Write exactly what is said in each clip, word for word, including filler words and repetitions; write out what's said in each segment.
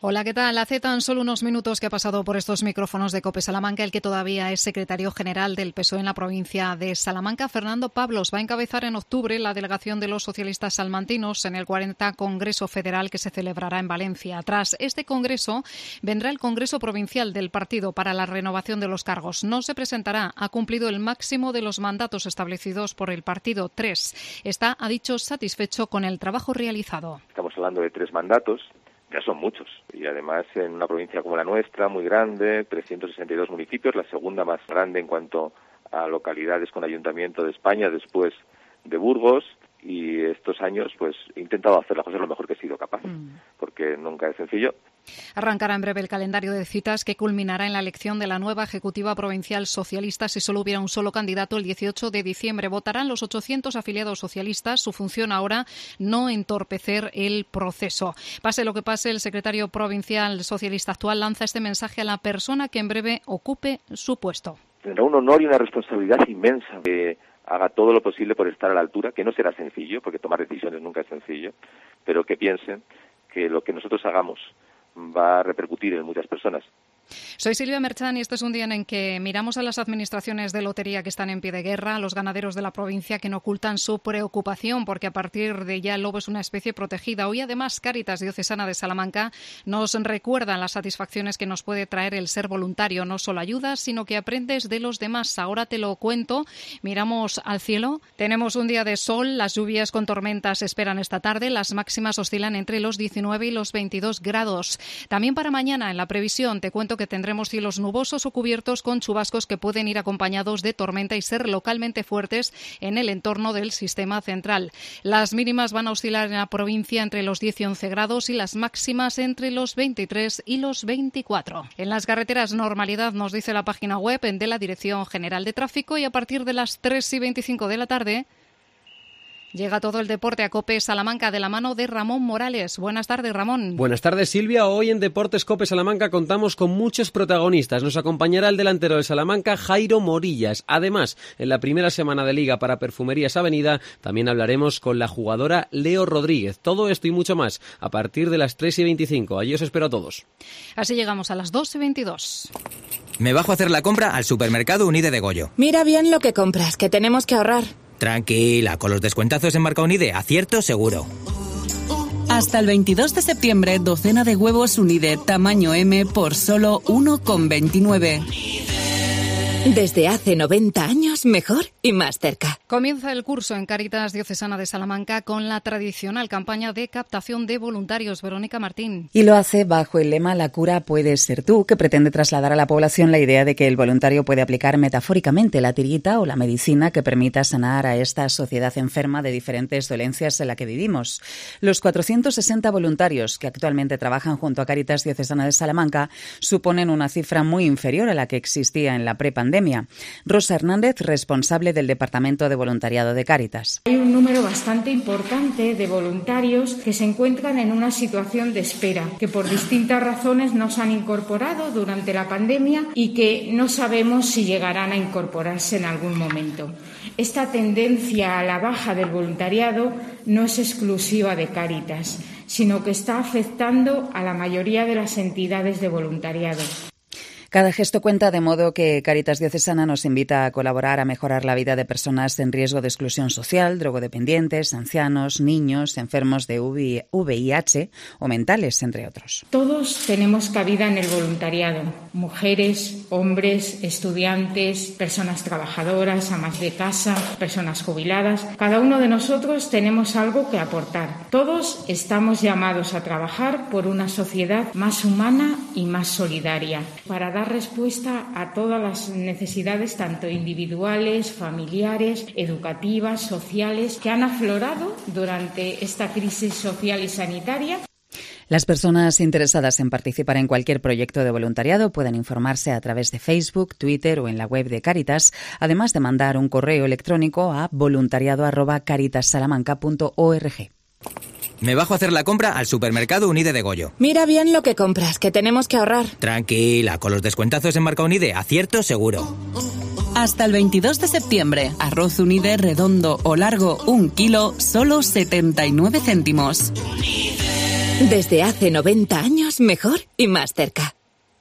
Hola, ¿qué tal? Hace tan solo unos minutos que ha pasado por estos micrófonos de COPE Salamanca el que todavía es secretario general del P S O E en la provincia de Salamanca, Fernando Pablos. Va a encabezar en octubre la delegación de los socialistas salmantinos en el cuarenta Congreso Federal que se celebrará en Valencia. Tras este congreso vendrá el Congreso Provincial del partido para la renovación de los cargos. No se presentará, ha cumplido el máximo de los mandatos establecidos por el partido, tres. Está, ha dicho, satisfecho con el trabajo realizado. Estamos hablando de tres mandatos. Ya son muchos, y además en una provincia como la nuestra, muy grande, trescientos sesenta y dos municipios, la segunda más grande en cuanto a localidades con ayuntamiento de España, después de Burgos, y estos años pues he intentado hacer las cosas lo mejor que he sido capaz, mm. porque nunca es sencillo. Arrancará en breve el calendario de citas que culminará en la elección de la nueva Ejecutiva Provincial Socialista si solo hubiera un solo candidato el dieciocho de diciembre. Votarán los ochocientos afiliados socialistas. Su función ahora no entorpecer el proceso. Pase lo que pase, el secretario provincial socialista actual lanza este mensaje a la persona que en breve ocupe su puesto. Tendrá un honor y una responsabilidad inmensa que haga todo lo posible por estar a la altura, que no será sencillo, porque tomar decisiones nunca es sencillo, pero que piensen que lo que nosotros hagamos va a repercutir en muchas personas. Soy Silvia Merchán y este es un día en el que miramos a las administraciones de lotería que están en pie de guerra, a los ganaderos de la provincia que no ocultan su preocupación porque a partir de ya el lobo es una especie protegida. Hoy además Cáritas Diocesana de Salamanca nos recuerda las satisfacciones que nos puede traer el ser voluntario. No solo ayudas, sino que aprendes de los demás. Ahora te lo cuento. Miramos al cielo. Tenemos un día de sol. Las lluvias con tormentas se esperan esta tarde. Las máximas oscilan entre los diecinueve y los veintidós grados. También para mañana en la previsión te cuento que que tendremos cielos nubosos o cubiertos con chubascos que pueden ir acompañados de tormenta y ser localmente fuertes en el entorno del sistema central. Las mínimas van a oscilar en la provincia entre los diez y once grados y las máximas entre los veintitrés y los veinticuatro. En las carreteras, normalidad, nos dice la página web de la Dirección General de Tráfico, y a partir de las tres y veinticinco de la tarde llega todo el deporte a COPE Salamanca de la mano de Ramón Morales. Buenas tardes, Ramón. Buenas tardes, Silvia. Hoy en Deportes COPE Salamanca contamos con muchos protagonistas. Nos acompañará el delantero de Salamanca, Jairo Morillas. Además, en la primera semana de Liga para Perfumerías Avenida, también hablaremos con la jugadora Leo Rodríguez. Todo esto y mucho más a partir de las tres y veinticinco. Allí os espero a todos. Así llegamos a las dos y veintidós. Me bajo a hacer la compra al supermercado Unide de Goyo. Mira bien lo que compras, que tenemos que ahorrar. Tranquila, con los descuentazos en Marca Unide, acierto seguro. Hasta el veintidós de septiembre, docena de huevos Unide tamaño M por solo uno con veintinueve. Desde hace noventa años, mejor y más cerca. Comienza el curso en Cáritas Diocesana de Salamanca con la tradicional campaña de captación de voluntarios. Verónica Martín. Y lo hace bajo el lema La cura puedes ser tú, que pretende trasladar a la población la idea de que el voluntario puede aplicar metafóricamente la tirita o la medicina que permita sanar a esta sociedad enferma de diferentes dolencias en la que vivimos. Los cuatrocientos sesenta voluntarios que actualmente trabajan junto a Cáritas Diocesana de Salamanca suponen una cifra muy inferior a la que existía en la prepandemia. Rosa Hernández, responsable del Departamento de Voluntariado de Cáritas. Hay un número bastante importante de voluntarios que se encuentran en una situación de espera, que por distintas razones no se han incorporado durante la pandemia y que no sabemos si llegarán a incorporarse en algún momento. Esta tendencia a la baja del voluntariado no es exclusiva de Cáritas, sino que está afectando a la mayoría de las entidades de voluntariado. Cada gesto cuenta, de modo que Cáritas Diocesana nos invita a colaborar a mejorar la vida de personas en riesgo de exclusión social, drogodependientes, ancianos, niños, enfermos de V I H o mentales, entre otros. Todos tenemos cabida en el voluntariado. Mujeres, hombres, estudiantes, personas trabajadoras, amas de casa, personas jubiladas. Cada uno de nosotros tenemos algo que aportar. Todos estamos llamados a trabajar por una sociedad más humana y más solidaria, para dar respuesta a todas las necesidades, tanto individuales, familiares, educativas, sociales, que han aflorado durante esta crisis social y sanitaria. Las personas interesadas en participar en cualquier proyecto de voluntariado pueden informarse a través de Facebook, Twitter o en la web de Cáritas, además de mandar un correo electrónico a voluntariado arroba caritasalamanca punto org. Me bajo a hacer la compra al supermercado Unide de Goyo. Mira bien lo que compras, que tenemos que ahorrar. Tranquila, con los descuentazos en Marca Unide, acierto seguro. Hasta el veintidós de septiembre, arroz Unide redondo o largo, un kilo, solo setenta y nueve céntimos. Desde hace noventa años, mejor y más cerca.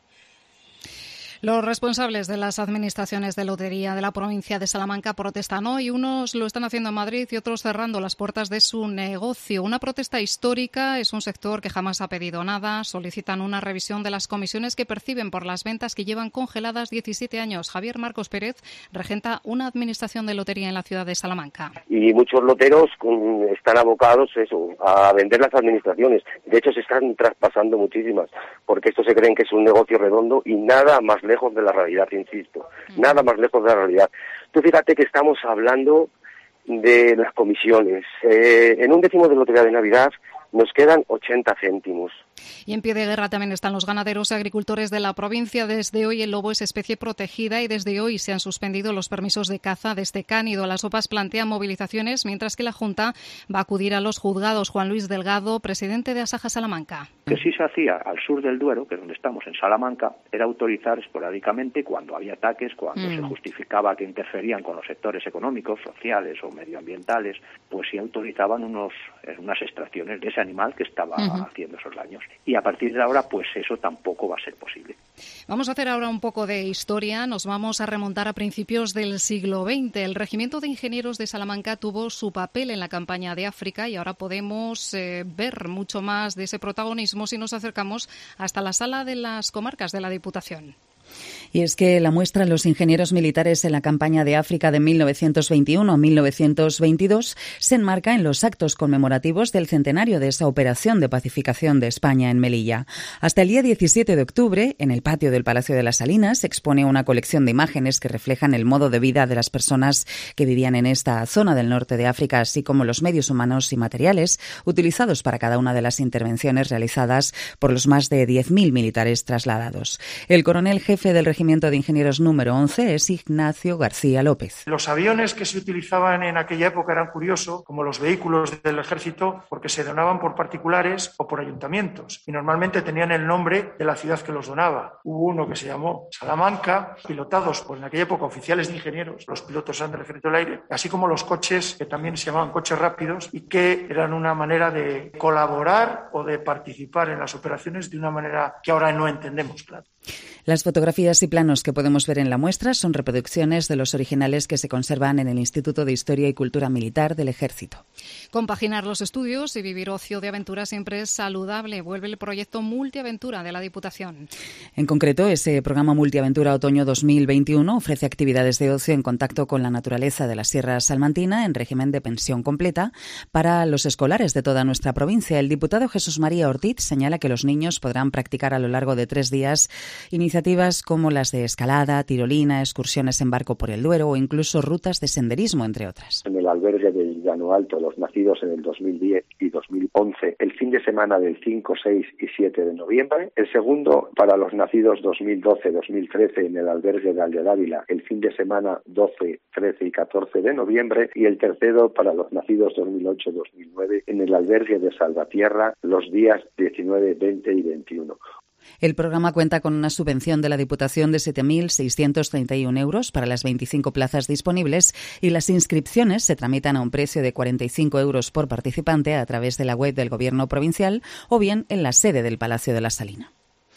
Los responsables de las administraciones de lotería de la provincia de Salamanca protestan hoy. Unos lo están haciendo en Madrid y otros cerrando las puertas de su negocio. Una protesta histórica. Es un sector que jamás ha pedido nada. Solicitan una revisión de las comisiones que perciben por las ventas que llevan congeladas diecisiete años. Javier Marcos Pérez regenta una administración de lotería en la ciudad de Salamanca. Y muchos loteros están abocados eso, a vender las administraciones. De hecho, se están traspasando muchísimas, porque estos se creen que es un negocio redondo y nada más lejos de la realidad, insisto, mm. nada más lejos de la realidad. Tú fíjate que estamos hablando de las comisiones. Eh, en un décimo de lotería de Navidad nos quedan ochenta céntimos. Y en pie de guerra también están los ganaderos y agricultores de la provincia. Desde hoy el lobo es especie protegida y desde hoy se han suspendido los permisos de caza de este cánido. Las O P A plantean movilizaciones, mientras que la Junta va a acudir a los juzgados. Juan Luis Delgado, presidente de Asaja Salamanca. Lo que sí se hacía al sur del Duero, que es donde estamos en Salamanca, era autorizar esporádicamente cuando había ataques, cuando mm. se justificaba que interferían con los sectores económicos, sociales o medioambientales, pues sí autorizaban unos, unas extracciones de ese animal que estaba uh-huh. haciendo esos daños. Y a partir de ahora, pues eso tampoco va a ser posible. Vamos a hacer ahora un poco de historia. Nos vamos a remontar a principios del siglo veinte. El Regimiento de Ingenieros de Salamanca tuvo su papel en la campaña de África y ahora podemos eh, ver mucho más de ese protagonismo si nos acercamos hasta la Sala de las Comarcas de la Diputación. Y es que la muestra Los ingenieros militares en la campaña de África de mil novecientos veintiuno a mil novecientos veintidós se enmarca en los actos conmemorativos del centenario de esa operación de pacificación de España en Melilla. Hasta el día diecisiete de octubre, en el patio del Palacio de las Salinas, se expone una colección de imágenes que reflejan el modo de vida de las personas que vivían en esta zona del norte de África, así como los medios humanos y materiales utilizados para cada una de las intervenciones realizadas por los más de diez mil militares trasladados. El coronel jefe del Regimiento de Ingenieros número once es Ignacio García López. Los aviones que se utilizaban en aquella época eran curiosos, como los vehículos del ejército, porque se donaban por particulares o por ayuntamientos y normalmente tenían el nombre de la ciudad que los donaba. Hubo uno que se llamó Salamanca, pilotados por en aquella época oficiales de ingenieros, los pilotos eran del Ejército del Aire, así como los coches que también se llamaban coches rápidos y que eran una manera de colaborar o de participar en las operaciones de una manera que ahora no entendemos, claro. Las fotografías y planos que podemos ver en la muestra son reproducciones de los originales que se conservan en el Instituto de Historia y Cultura Militar del Ejército. Compaginar los estudios y vivir ocio de aventura siempre es saludable. Vuelve el proyecto Multiaventura de la Diputación. En concreto, ese programa Multiaventura Otoño dos mil veintiuno ofrece actividades de ocio en contacto con la naturaleza de la Sierra Salmantina en régimen de pensión completa para los escolares de toda nuestra provincia. El diputado Jesús María Ortiz señala que los niños podrán practicar a lo largo de tres días iniciativas como las de escalada, tirolina, excursiones en barco por el Duero o incluso rutas de senderismo, entre otras. En el albergue del Llano Alto, los nacidos en el dos mil diez y dos mil once, el fin de semana del cinco, seis y siete de noviembre. El segundo, para los nacidos dos mil doce, dos mil trece, en el albergue de Aldeadávila, el fin de semana doce, trece y catorce de noviembre. Y el tercero, para los nacidos dos mil ocho, dos mil nueve, en el albergue de Salvatierra, los días diecinueve, veinte y veintiuno. El programa cuenta con una subvención de la Diputación de siete mil seiscientos treinta y uno euros para las veinticinco plazas disponibles y las inscripciones se tramitan a un precio de cuarenta y cinco euros por participante a través de la web del Gobierno provincial o bien en la sede del Palacio de la Salina.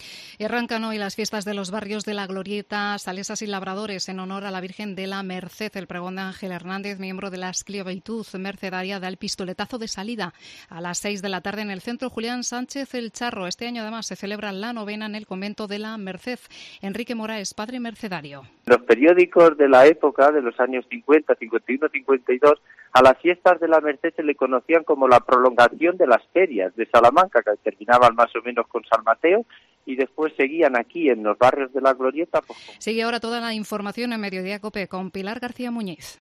Y arrancan hoy las fiestas de los barrios de la Glorieta, Salesas y Labradores en honor a la Virgen de la Merced. El pregón de Ángel Hernández, miembro de la Esclavitud Mercedaria, da el pistoletazo de salida a las seis de la tarde en el Centro Julián Sánchez El Charro. Este año además se celebra la novena en el convento de la Merced. Enrique Moraes, padre mercedario. Los periódicos de la época, de los años cincuenta, cincuenta y uno, cincuenta y dos, a las fiestas de la Merced se le conocían como la prolongación de las ferias de Salamanca, que terminaban más o menos con San Mateo, y después seguían aquí en los barrios de la Glorieta. Pues... Sigue ahora toda la información en Mediodía COPE con Pilar García Muñiz.